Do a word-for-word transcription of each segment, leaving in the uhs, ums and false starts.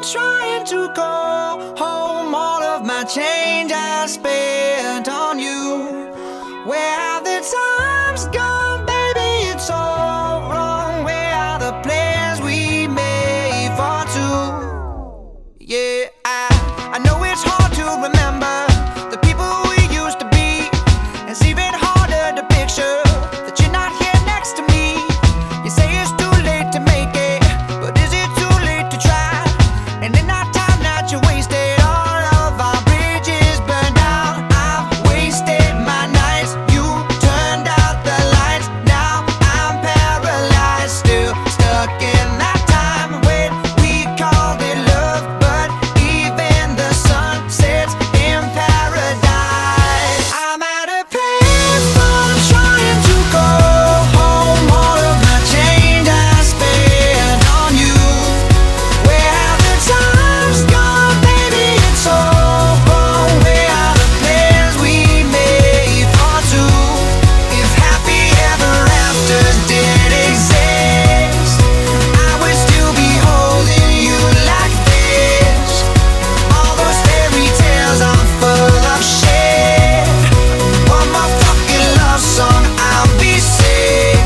trying to go home. All of my change I spent on you. Where have the times gone, baby? It's all wrong. Where are the plans we made for two? Yeah, I, I know it's hard to remember the people we used to be. It's even harder to picture that you're not here next to me. You say it's too late to make it, but is it too late to try? And in that time that you wasted, all of our bridges burned down. I've wasted my nights, you turned out the lights. Now I'm paralyzed, still stuck in that time when we called it love. But even the sun sets in paradise. I'm at a payphone trying to go home. All of my change I spent on you. Where have the times gone, baby? It's all wrong. Where are the plans we made for two? If happy ever afters did exist, I would still be holding you like this. All those fairy tales are full of shit. One more fucking love song, I'll be sick.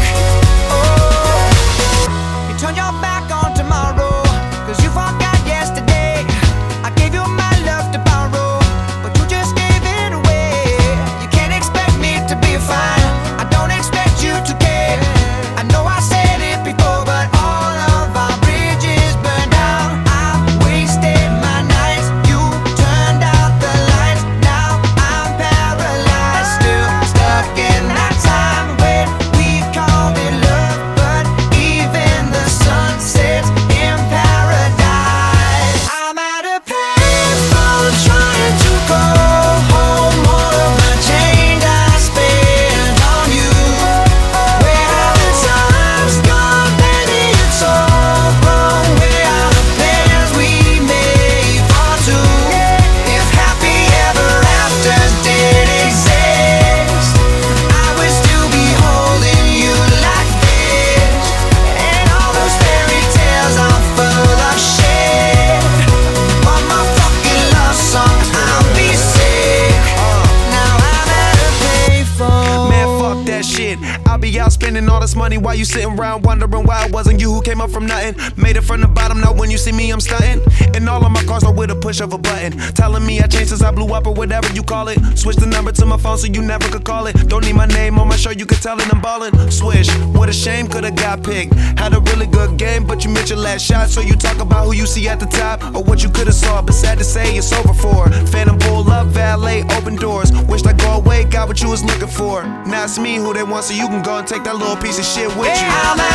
Oh, you turn your back on tomorrow, cause you forgot yesterday. I gave you my love to borrow, but you just gave it away. You can't expect me to be fine, I don't expect you to care. I know I said it before, but all of our bridges burned down. I wasted my nights, you turned out the lights. Now I'm paralyzed, still stuck in that time when we called it love. But even the sun sets in paradise. I'm at a payphone trying to go home. All of my change I spent on you. Where have the times gone, baby? It's all wrong. Where are the plans we made for two? If happy ever afters did exist, I would still be holding you like this. And all those fairy tales are full of shit. One more fucking love song, I'll be sick. Now I'm at a payphone. Man, fuck that shit. I'll be out spending all this money while you sitting around wondering why it wasn't you who came up from nothing. Made it from the bottom, now when you see me, I'm stunting. And all of my cars are with a push of a button. Telling me I changed since I blew up or whatever you call it. Switch the number to my phone so you never could call it. Don't need my name on my shirt, you could tell it I'm ballin'. Swish, what a shame, could've got picked. Had a really good game, but you missed your last shot. So you talk about who you see at the top or what you could've saw. But sad to say, it's over for. Phantom pull up, valet, open doors. Wished I go away, got what you was looking for. Now it's me who they want, so you can go and take that little piece of shit with you. I'm